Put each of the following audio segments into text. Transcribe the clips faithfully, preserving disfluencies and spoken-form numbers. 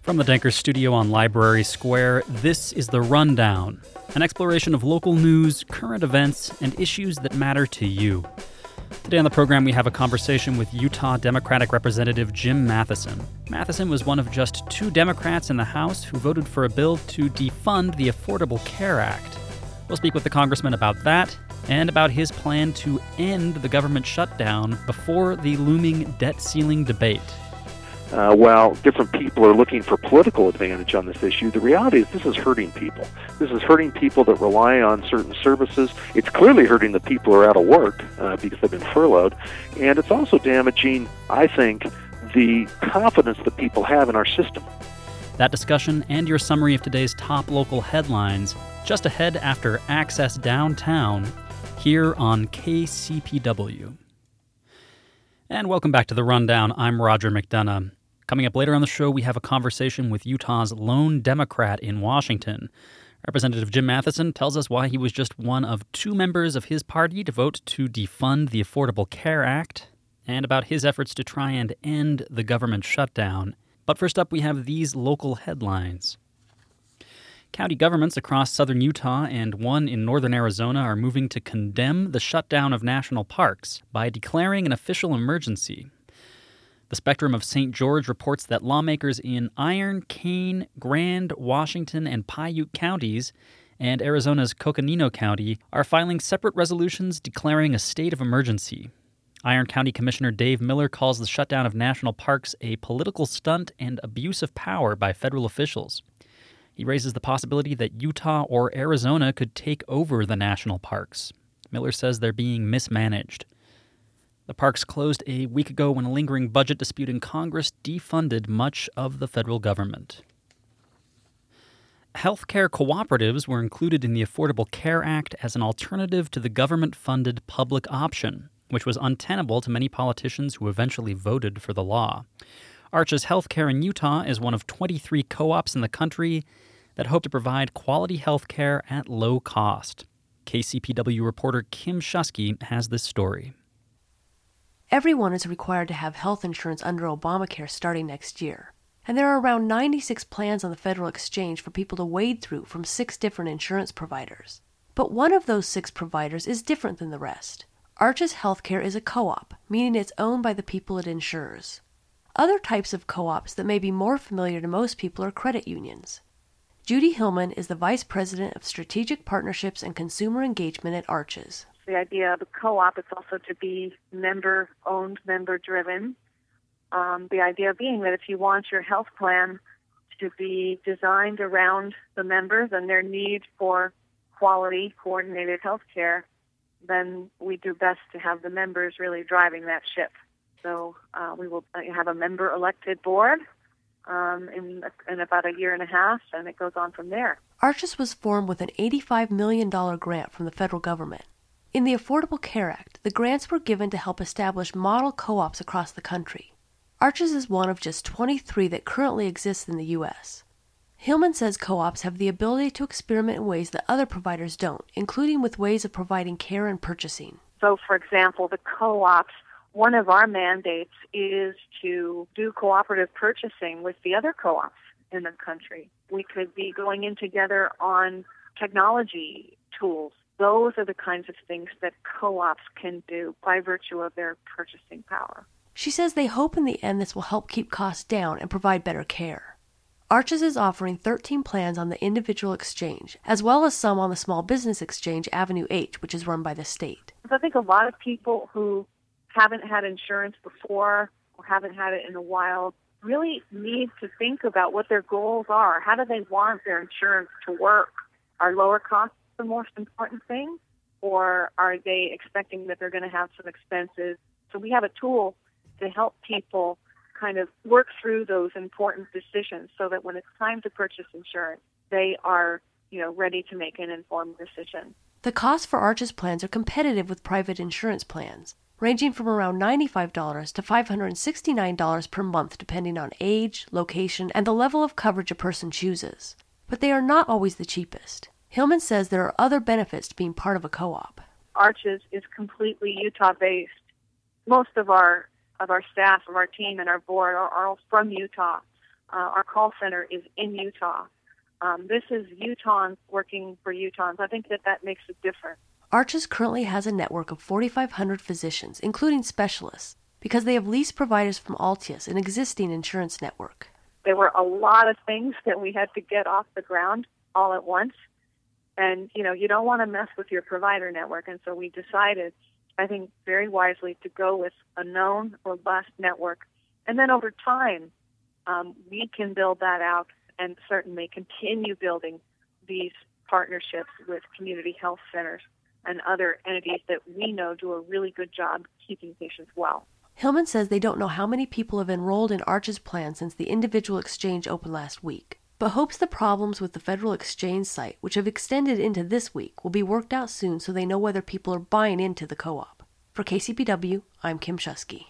From the Denker studio on Library Square, this is The Rundown, an exploration of local news, current events, and issues that matter to you. Today on the program, we have a conversation with Utah Democratic Representative Jim Matheson. Matheson was one of just two Democrats in the House who voted for a bill to defund the Affordable Care Act. We'll speak with the congressman about that and about his plan to end the government shutdown before the looming debt ceiling debate. Uh, while different people are looking for political advantage on this issue, the reality is this is hurting people. This is hurting people that rely on certain services. It's clearly hurting the people who are out of work uh, because they've been furloughed. And it's also damaging, I think, the confidence that people have in our system. That discussion and your summary of today's top local headlines just ahead after Access Downtown here on K C P W. And welcome back to The Rundown. I'm Roger McDonough. Coming up later on the show, we have a conversation with Utah's lone Democrat in Washington. Representative Jim Matheson tells us why he was just one of two members of his party to vote to defund the Affordable Care Act, and about his efforts to try and end the government shutdown. But first up, we have these local headlines. County governments across southern Utah and one in northern Arizona are moving to condemn the shutdown of national parks by declaring an official emergency. The Spectrum of Saint George reports that lawmakers in Iron, Kane, Grand, Washington, and Piute counties and Arizona's Coconino County are filing separate resolutions declaring a state of emergency. Iron County Commissioner Dave Miller calls the shutdown of national parks a political stunt and abuse of power by federal officials. He raises the possibility that Utah or Arizona could take over the national parks. Miller says they're being mismanaged. The parks closed a week ago when a lingering budget dispute in Congress defunded much of the federal government. Healthcare cooperatives were included in the Affordable Care Act as an alternative to the government-funded public option, which was untenable to many politicians who eventually voted for the law. Arches Healthcare in Utah is one of twenty-three co-ops in the country that hope to provide quality health care at low cost. K C P W reporter Kim Shusky has this story. Everyone is required to have health insurance under Obamacare starting next year, and there are around ninety-six plans on the federal exchange for people to wade through from six different insurance providers. But one of those six providers is different than the rest. Arches Healthcare is a co-op, meaning it's owned by the people it insures. Other types of co-ops that may be more familiar to most people are credit unions. Judy Hillman is the Vice President of Strategic Partnerships and Consumer Engagement at Arches. The idea of a co-op is also to be member-owned, member-driven. Um, the idea being that if you want your health plan to be designed around the members and their need for quality, coordinated health care, then we do best to have the members really driving that ship. So uh, we will have a member-elected board um, in, in about a year and a half, and it goes on from there. Arches was formed with an eighty-five million dollars grant from the federal government. In the Affordable Care Act, the grants were given to help establish model co-ops across the country. Arches is one of just twenty-three that currently exist in the U S. Hillman says co-ops have the ability to experiment in ways that other providers don't, including with ways of providing care and purchasing. So, for example, the co-ops, one of our mandates is to do cooperative purchasing with the other co-ops in the country. We could be going in together on technology tools. Those are the kinds of things that co-ops can do by virtue of their purchasing power. She says they hope in the end this will help keep costs down and provide better care. Arches is offering thirteen plans on the individual exchange, as well as some on the small business exchange Avenue H, which is run by the state. I think a lot of people who haven't had insurance before or haven't had it in a while really need to think about what their goals are. How do they want their insurance to work? Are lower costs the most important thing, or are they expecting that they're going to have some expenses? So we have a tool to help people kind of work through those important decisions so that when it's time to purchase insurance, they are, you know, ready to make an informed decision. The costs for Arches plans are competitive with private insurance plans, ranging from around ninety-five dollars to five hundred sixty-nine dollars per month depending on age, location, and the level of coverage a person chooses. But they are not always the cheapest. Hillman says there are other benefits to being part of a co-op. Arches is completely Utah-based. Most of our of our staff, of our team, and our board are, are all from Utah. uh, our call center is in Utah. Um, this is Utahns working for Utahns. I think that that makes a difference. Arches currently has a network of forty-five hundred physicians, including specialists, because they have leased providers from Altius, an existing insurance network. There were a lot of things that we had to get off the ground all at once. And, you know, you don't want to mess with your provider network. And so we decided, I think very wisely, to go with a known, robust network. And then over time, um, we can build that out and certainly continue building these partnerships with community health centers and other entities that we know do a really good job keeping patients well. Hillman says they don't know how many people have enrolled in Arch's plan since the individual exchange opened last week, but hopes the problems with the federal exchange site, which have extended into this week, will be worked out soon so they know whether people are buying into the co-op. For K C P W, I'm Kim Shusky.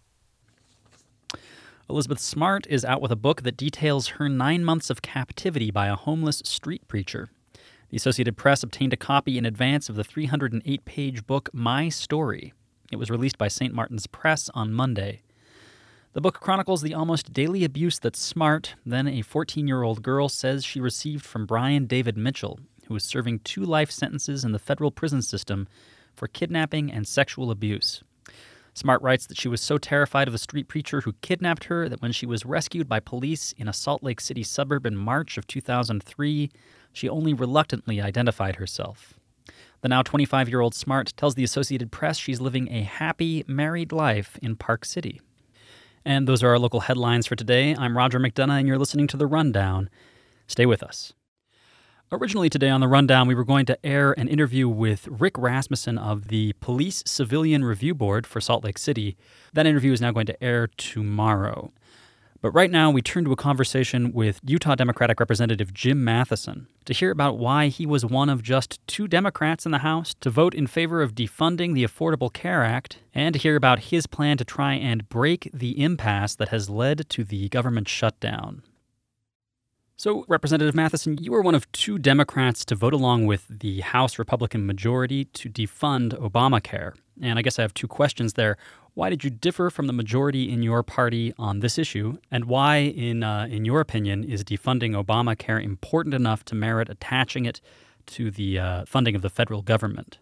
Elizabeth Smart is out with a book that details her nine months of captivity by a homeless street preacher. The Associated Press obtained a copy in advance of the three hundred eight page book My Story. It was released by Saint Martin's Press on Monday. The book chronicles the almost daily abuse that Smart, then a fourteen-year-old girl, says she received from Brian David Mitchell, who was serving two life sentences in the federal prison system for kidnapping and sexual abuse. Smart writes that she was so terrified of the street preacher who kidnapped her that when she was rescued by police in a Salt Lake City suburb in March of two thousand three, she only reluctantly identified herself. The now twenty-five-year-old Smart tells the Associated Press she's living a happy, married life in Park City. And those are our local headlines for today. I'm Roger McDonough, and you're listening to The Rundown. Stay with us. Originally today on The Rundown, we were going to air an interview with Rick Rasmussen of the Police Civilian Review Board for Salt Lake City. That interview is now going to air tomorrow. But right now, we turn to a conversation with Utah Democratic Representative Jim Matheson to hear about why he was one of just two Democrats in the House to vote in favor of defunding the Affordable Care Act, and to hear about his plan to try and break the impasse that has led to the government shutdown. So, Representative Matheson, you were one of two Democrats to vote along with the House Republican majority to defund Obamacare. And I guess I have two questions there. Why did you differ from the majority in your party on this issue? And why, in uh, in your opinion, is defunding Obamacare important enough to merit attaching it to the uh, funding of the federal government?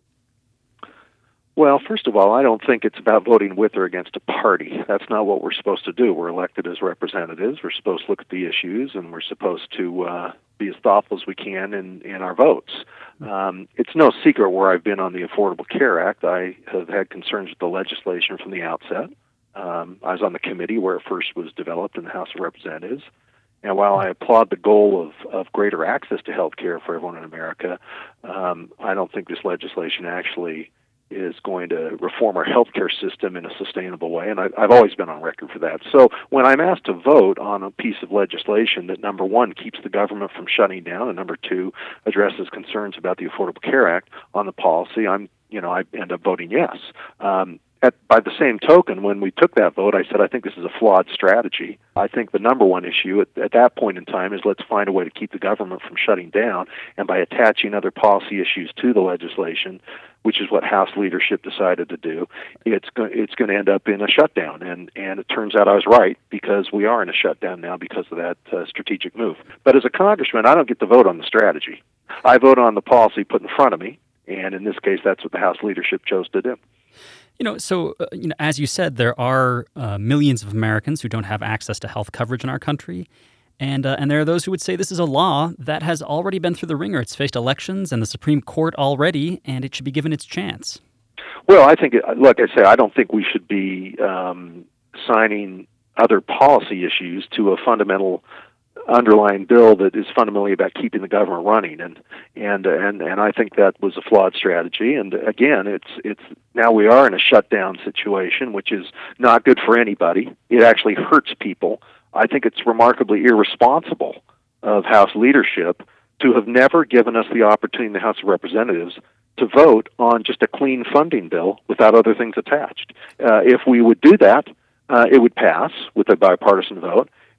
Well, first of all, I don't think it's about voting with or against a party. That's not what we're supposed to do. We're elected as representatives. We're supposed to look at the issues, and we're supposed to uh, be as thoughtful as we can in, in our votes. Um, it's no secret where I've been on the Affordable Care Act. I have had concerns with the legislation from the outset. Um, I was on the committee where it first was developed in the House of Representatives. And while I applaud the goal of, of greater access to health care for everyone in America, um, I don't think this legislation actually is going to reform our healthcare system in a sustainable way, and I, I've always been on record for that. So when I'm asked to vote on a piece of legislation that, number one, keeps the government from shutting down, and number two, addresses concerns about the Affordable Care Act on the policy, I'm, you know, I end up voting yes. Um, At, by the same token, when we took that vote, I said, I think this is a flawed strategy. I think the number one issue at, at that point in time is let's find a way to keep the government from shutting down, and by attaching other policy issues to the legislation, which is what House leadership decided to do, it's go- it's going to end up in a shutdown. And, and it turns out I was right, because we are in a shutdown now because of that uh, strategic move. But as a congressman, I don't get to vote on the strategy. I vote on the policy put in front of me, and in this case, that's what the House leadership chose to do. You know, so, uh, you know, as you said, there are uh, millions of Americans who don't have access to health coverage in our country. And uh, and there are those who would say this is a law that has already been through the ringer. It's faced elections and the Supreme Court already, and it should be given its chance. Well, I think, like I say, I don't think we should be um, signing other policy issues to a fundamental underlying bill that is fundamentally about keeping the government running, and and and and I think that was a flawed strategy. And again, it's it's now we are in a shutdown situation, which is not good for anybody. It actually hurts people. I think it's remarkably irresponsible of House leadership to have never given us the opportunity in the House of Representatives to vote on just a clean funding bill without other things attached. Uh, if we would do that, uh, it would pass with a bipartisan vote.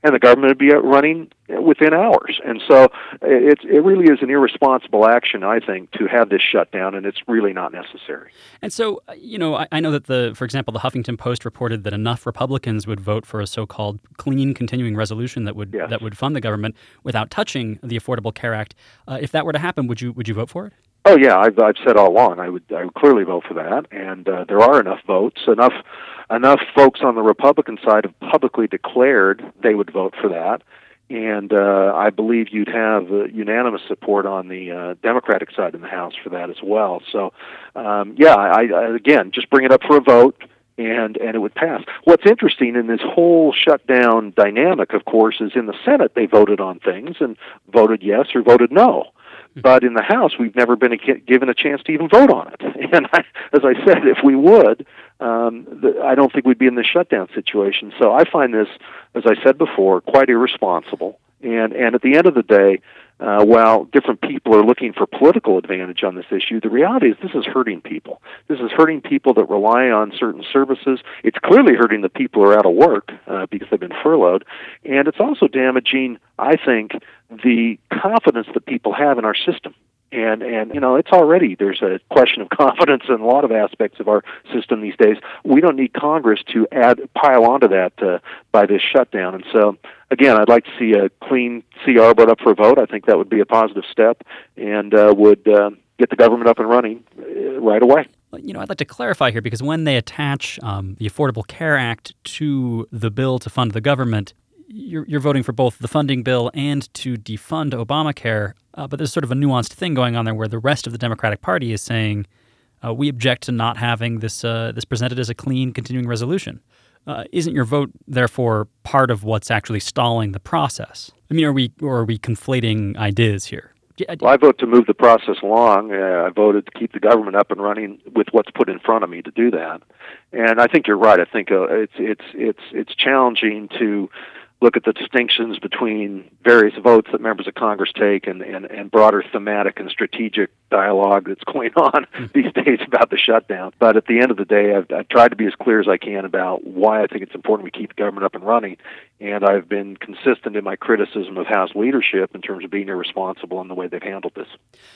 and the government would be running within hours. And so it, it really is an irresponsible action, I think, to have this shut down, and it's really not necessary. And so, you know, I, I know that, the, for example, the Huffington Post reported that enough Republicans would vote for a so-called clean continuing resolution that would Yes. that would fund the government without touching the Affordable Care Act. Uh, if that were to happen, would you would you vote for it? Oh yeah, I've I've said all along I would I would clearly vote for that, and uh, there are enough votes, enough enough folks on the Republican side have publicly declared they would vote for that, and uh, I believe you'd have uh, unanimous support on the uh, Democratic side in the House for that as well. So, um, yeah, I, I again just bring it up for a vote. And and it would pass. What's interesting in this whole shutdown dynamic, of course, is in the Senate they voted on things and voted yes or voted no. But in the House, we've never been a, given a chance to even vote on it. And I, as I said, if we would, um, the, I don't think we'd be in this shutdown situation. So I find this, as I said before, quite irresponsible. And and at the end of the day, uh, while different people are looking for political advantage on this issue, the reality is this is hurting people. This is hurting people that rely on certain services. It's clearly hurting the people who are out of work uh, because they've been furloughed. And it's also damaging, I think, the confidence that people have in our system. And, and you know, it's already, there's a question of confidence in a lot of aspects of our system these days. We don't need Congress to add, pile onto that uh, by this shutdown. And so, again, I'd like to see a clean C R brought up for a vote. I think that would be a positive step and uh, would uh, get the government up and running uh, right away. You know, I'd like to clarify here, because when they attach um, the Affordable Care Act to the bill to fund the government, You're, you're voting for both the funding bill and to defund Obamacare, uh, but there's sort of a nuanced thing going on there where the rest of the Democratic Party is saying, uh, we object to not having this uh, this presented as a clean continuing resolution. Uh, isn't your vote, therefore, part of what's actually stalling the process? I mean, are we or are we conflating ideas here? Well, I vote to move the process along. Uh, I voted to keep the government up and running with what's put in front of me to do that. And I think you're right. I think uh, it's it's it's it's challenging to look at the distinctions between various votes that members of Congress take and, and, and broader thematic and strategic dialogue that's going on these days about the shutdown. But at the end of the day, I've, I've tried to be as clear as I can about why I think it's important we keep the government up and running, and I've been consistent in my criticism of House leadership in terms of being irresponsible in the way they've handled this.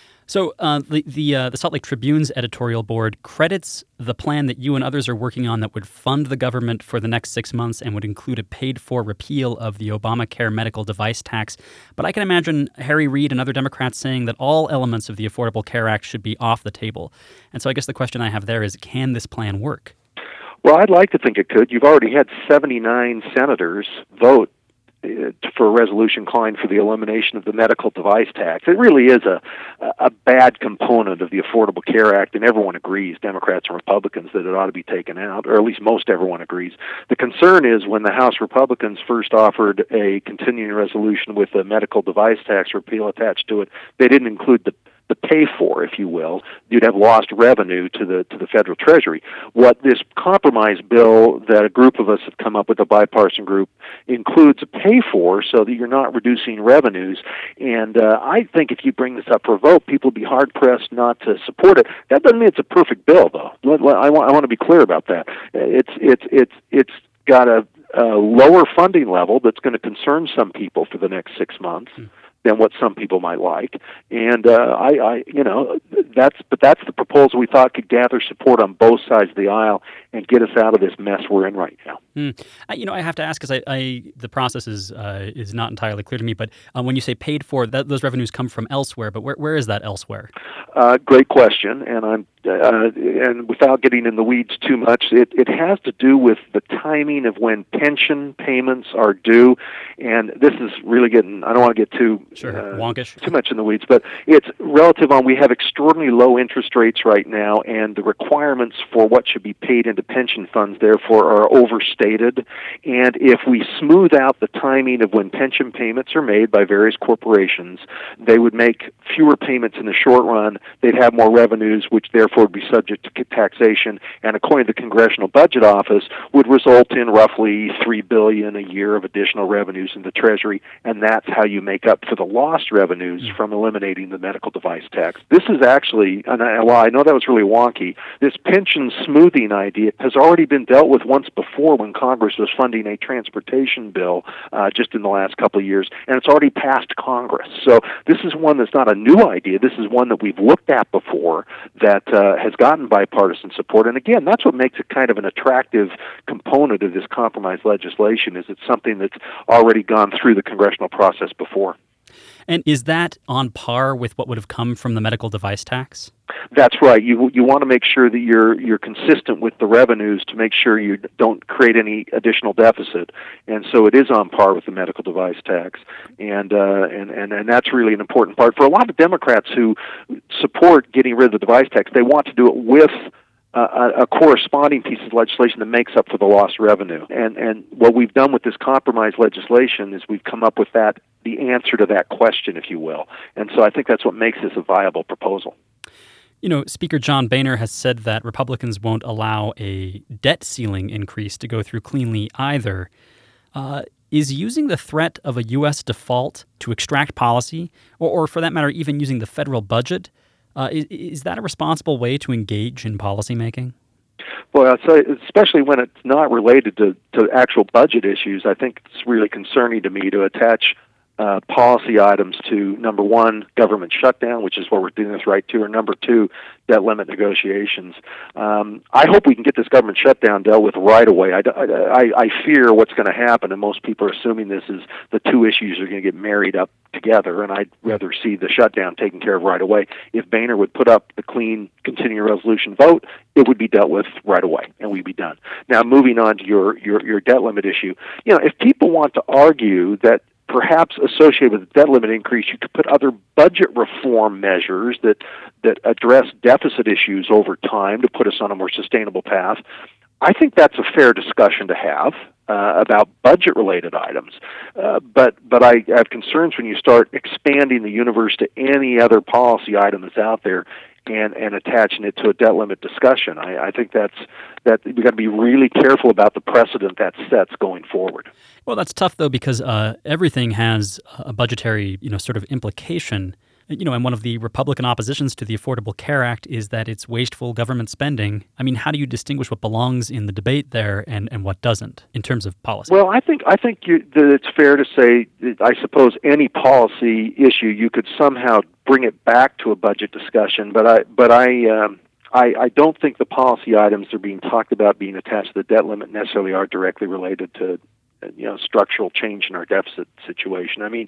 So uh, the the, uh, the Salt Lake Tribune's editorial board credits the plan that you and others are working on that would fund the government for the next six months and would include a paid-for repeal of the Obamacare medical device tax. But I can imagine Harry Reid and other Democrats saying that all elements of the Affordable Care Act should be off the table. And so I guess the question I have there is, can this plan work? Well, I'd like to think it could. You've already had seventy-nine senators vote for a resolution calling for the elimination of the medical device tax. It really is a a bad component of the Affordable Care Act, and everyone agrees, Democrats and Republicans, that it ought to be taken out, or at least most everyone agrees. The concern is when the House Republicans first offered a continuing resolution with a medical device tax repeal attached to it, they didn't include the the pay for, if you will. You'd have lost revenue to the to the federal treasury. What this compromise bill that a group of us have come up with, a bipartisan group, includes a pay for so that you're not reducing revenues. And uh, I think if you bring this up for a vote, people would be hard-pressed not to support it. That doesn't mean it's a perfect bill, though. I want, I want to be clear about that. It's, it's, it's, it's got a, a lower funding level that's going to concern some people for the next six months. Mm. than what some people might like, and uh, I, I, you know, that's but that's the proposal we thought could gather support on both sides of the aisle and get us out of this mess we're in right now. Mm. I, you know, I have to ask because I, I, the process is uh, is not entirely clear to me. But uh, when you say paid for, that those revenues come from elsewhere. But where where is that elsewhere? Uh, great question, and I'm uh, and without getting in the weeds too much, it it has to do with the timing of when pension payments are due, and this is really getting. I don't want to get too Sure, uh, wonkish. Too much in the weeds, but it's relative on we have extraordinarily low interest rates right now, and the requirements for what should be paid into pension funds, therefore, are overstated. And if we smooth out the timing of when pension payments are made by various corporations, they would make fewer payments in the short run. They'd have more revenues, which therefore would be subject to taxation, and according to the Congressional Budget Office, would result in roughly three billion dollars a year of additional revenues in the Treasury, and that's how you make up for the lost revenues from eliminating the medical device tax. This is actually, and I, while I know that was really wonky, this pension smoothing idea it has already been dealt with once before when Congress was funding a transportation bill uh, just in the last couple of years, and it's already passed Congress. So this is one that's not a new idea. This is one that we've looked at before that uh, has gotten bipartisan support. And again, that's what makes it kind of an attractive component of this compromise legislation, is it's something that's already gone through the congressional process before. And is that on par with what would have come from the medical device tax? That's right. You you want to make sure that you're you're consistent with the revenues to make sure you don't create any additional deficit, and so it is on par with the medical device tax, and uh, and and and that's really an important part for a lot of Democrats who support getting rid of the device tax. They want to do it with Uh, a, a corresponding piece of legislation that makes up for the lost revenue. And and what we've done with this compromise legislation is we've come up with that, the answer to that question, if you will. And so I think that's what makes this a viable proposal. You know, Speaker John Boehner has said that Republicans won't allow a debt ceiling increase to go through cleanly either. Uh, is using the threat of a U S default to extract policy, or, or for that matter, even using the federal budget, Uh, is, is that a responsible way to engage in policymaking? Well, I'd say, especially when it's not related to, to actual budget issues, I think it's really concerning to me to attach uh, policy items to, number one, government shutdown, which is what we're doing this right to, or number two, debt limit negotiations. Um, I hope we can get this government shutdown dealt with right away. I, I, I fear what's going to happen, and most people are assuming this is the two issues are going to get married up together, and I'd rather see the shutdown taken care of right away. If Boehner would put up the clean continuing resolution vote, it would be dealt with right away, and we'd be done. Now, moving on to your, your, your debt limit issue, you know, if people want to argue that perhaps associated with the debt limit increase, you could put other budget reform measures that that address deficit issues over time to put us on a more sustainable path. I think that's a fair discussion to have uh, about budget-related items. Uh, but but I have concerns when you start expanding the universe to any other policy item that's out there and, and attaching it to a debt limit discussion. I, I think that's that we've got to be really careful about the precedent that sets going forward. Well, that's tough, though, because uh, everything has a budgetary, you know, sort of implication. You know, and one of the Republican oppositions to the Affordable Care Act is that it's wasteful government spending. I mean, how do you distinguish what belongs in the debate there and, and what doesn't in terms of policy? Well, I think I think you, that it's fair to say, I suppose, any policy issue you could somehow bring it back to a budget discussion, but I but I um, I, I don't think the policy items that are being talked about being attached to the debt limit necessarily are directly related to, you know, structural change in our deficit situation. I mean,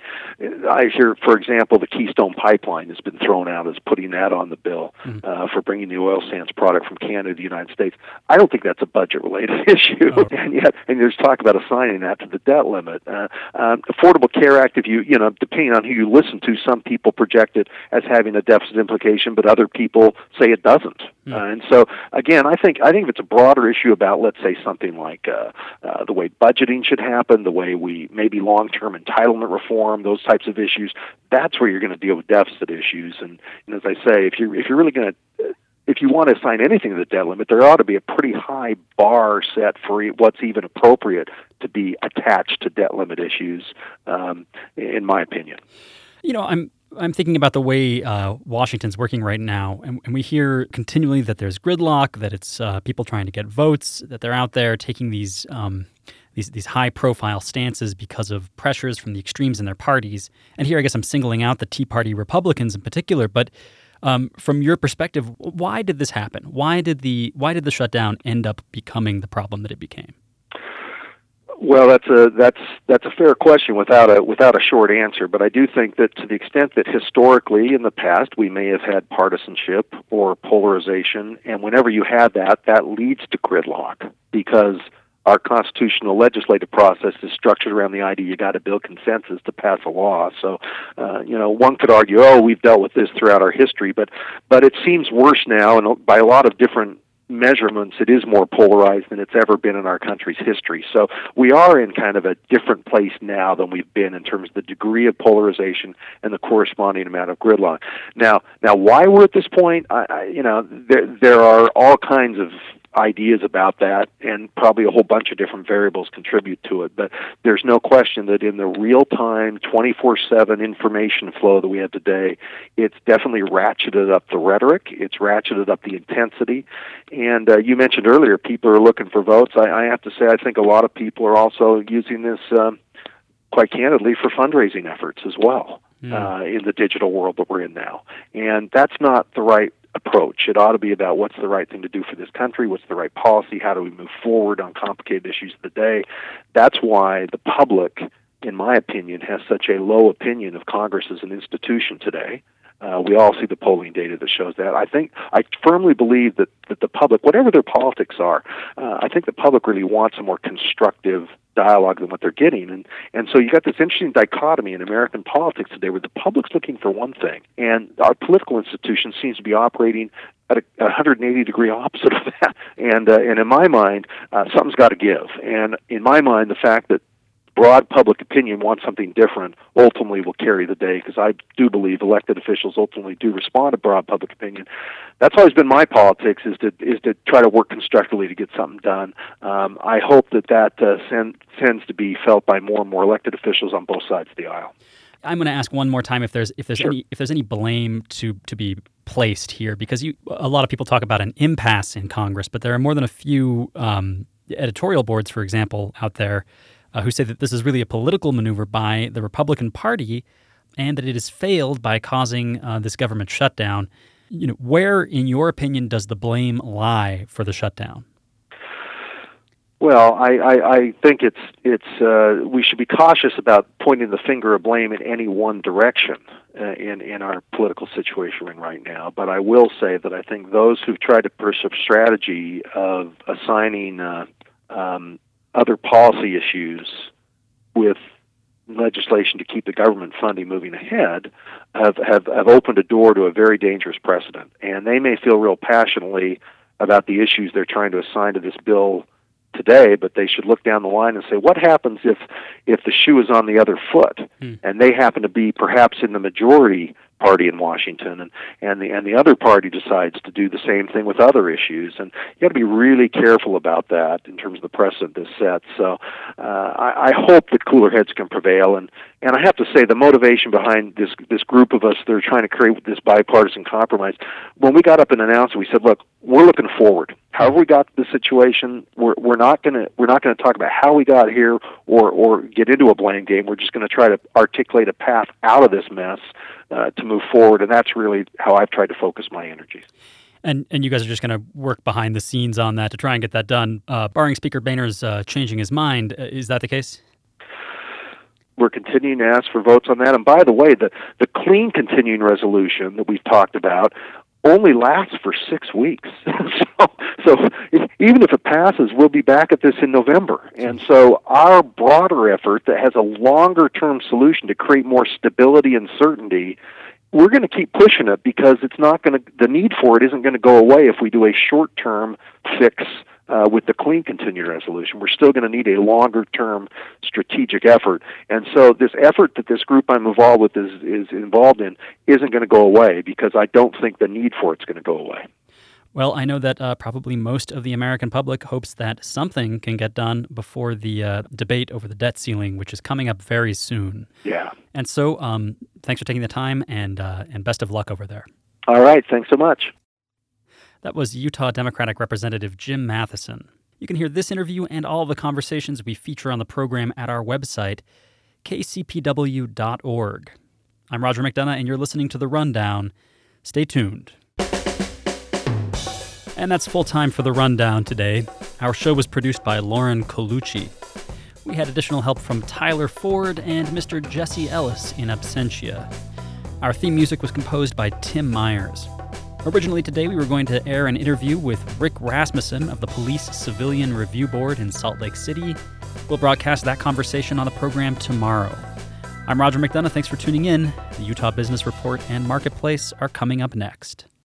I hear, for example, the Keystone Pipeline has been thrown out as putting that on the bill mm-hmm. uh, for bringing the oil sands product from Canada to the United States. I don't think that's a budget-related issue, oh. and yet, and there's talk about assigning that to the debt limit. Uh, um, Affordable Care Act, if you, you know, depending on who you listen to, some people project it as having a deficit implication, but other people say it doesn't. Mm-hmm. Uh, and so, again, I think I think if it's a broader issue about, let's say, something like uh, uh, the way budgeting should happen, the way we maybe long-term entitlement reform, those types of issues, that's where you're going to deal with deficit issues. And, and as I say, if you're if you're really going to if you want to assign anything to the debt limit, there ought to be a pretty high bar set for what's even appropriate to be attached to debt limit issues, um, in my opinion. You know, I'm I'm thinking about the way uh, Washington's working right now, and, and we hear continually that there's gridlock, that it's uh, people trying to get votes, that they're out there taking these um, these these high-profile stances because of pressures from the extremes in their parties. And here, I guess I'm singling out the Tea Party Republicans in particular. But um, from your perspective, why did this happen? Why did the why did the shutdown end up becoming the problem that it became? Well, that's a that's that's a fair question without a without a short answer. But I do think that to the extent that historically in the past we may have had partisanship or polarization, and whenever you have that, that leads to gridlock because our constitutional legislative process is structured around the idea you got to build consensus to pass a law. So, uh, you know, one could argue, oh, we've dealt with this throughout our history, but but it seems worse now, and by a lot of different measurements, it is more polarized than it's ever been in our country's history. So we are in kind of a different place now than we've been in terms of the degree of polarization and the corresponding amount of gridlock. Now, now, why we're at this point, I, I, you know, there there are all kinds of ideas about that, and probably a whole bunch of different variables contribute to it. But there's no question that in the real-time, twenty-four seven information flow that we have today, it's definitely ratcheted up the rhetoric, it's ratcheted up the intensity. And uh, you mentioned earlier, people are looking for votes. I, I have to say, I think a lot of people are also using this, um, quite candidly, for fundraising efforts as well. Mm. Uh, in the digital world that we're in now. And that's not the right approach. It ought to be about what's the right thing to do for this country, what's the right policy, how do we move forward on complicated issues of the day. That's why the public, in my opinion, has such a low opinion of Congress as an institution today. Uh, we all see the polling data that shows that. I think, I firmly believe that, that the public, whatever their politics are, uh, I think the public really wants a more constructive dialogue than what they're getting. And, and so you got this interesting dichotomy in American politics today where the public's looking for one thing, and our political institution seems to be operating at a one hundred eighty degree opposite of that. And, uh, and in my mind, uh, something's got to give. And in my mind, the fact that broad public opinion wants something different ultimately will carry the day, because I do believe elected officials ultimately do respond to broad public opinion. That's always been my politics, is to is to try to work constructively to get something done. Um, I hope that that uh, send, tends to be felt by more and more elected officials on both sides of the aisle. I'm going to ask one more time if there's if there's Sure. any if there's any blame to to be placed here, because you a lot of people talk about an impasse in Congress, but there are more than a few um, editorial boards, for example, out there Uh, who say that this is really a political maneuver by the Republican Party, and that it has failed by causing uh, this government shutdown. You know, where, in your opinion, does the blame lie for the shutdown? Well, I, I, I think it's it's uh, we should be cautious about pointing the finger of blame in any one direction uh, in in our political situation we're in right now. But I will say that I think those who've tried to pursue a strategy of assigning uh, um, other policy issues with legislation to keep the government funding moving ahead have, have, have opened a door to a very dangerous precedent. And they may feel real passionately about the issues they're trying to assign to this bill today, but they should look down the line and say, what happens if, if the shoe is on the other foot, hmm. and they happen to be perhaps in the majority party in Washington, and, and the and the other party decides to do the same thing with other issues, and you got to be really careful about that in terms of the precedent this sets. So uh, I, I hope that cooler heads can prevail, and, and I have to say the motivation behind this this group of us that are trying to create this bipartisan compromise, when we got up and announced it, we said, look, we're looking forward. However we got to the situation, we're we're not gonna we're not gonna talk about how we got here or or get into a blame game. We're just gonna try to articulate a path out of this mess uh, to move forward, and that's really how I've tried to focus my energies. And and you guys are just going to work behind the scenes on that to try and get that done, uh, barring Speaker Boehner's uh, changing his mind. Uh, is that the case? We're continuing to ask for votes on that. And by the way, the, the clean continuing resolution that we've talked about only lasts for six weeks. so so if, even if it passes, we'll be back at this in November. And so our broader effort that has a longer-term solution to create more stability and certainty, we're going to keep pushing it, because it's not going to, the need for it isn't going to go away if we do a short-term fix uh, with the clean continuing resolution. We're still going to need a longer-term strategic effort. And so this effort that this group I'm involved with is, is involved in isn't going to go away, because I don't think the need for it's going to go away. Well, I know that uh, probably most of the American public hopes that something can get done before the uh, debate over the debt ceiling, which is coming up very soon. Yeah. And so um, thanks for taking the time, and uh, and best of luck over there. All right. Thanks so much. That was Utah Democratic Representative Jim Matheson. You can hear this interview and all of the conversations we feature on the program at our website, k c p w dot org. I'm Roger McDonough, and you're listening to The Rundown. Stay tuned. And that's full time for The Rundown today. Our show was produced by Lauren Colucci. We had additional help from Tyler Ford and Mister Jesse Ellis in absentia. Our theme music was composed by Tim Myers. Originally today, we were going to air an interview with Rick Rasmussen of the Police Civilian Review Board in Salt Lake City. We'll broadcast that conversation on the program tomorrow. I'm Roger McDonough. Thanks for tuning in. The Utah Business Report and Marketplace are coming up next.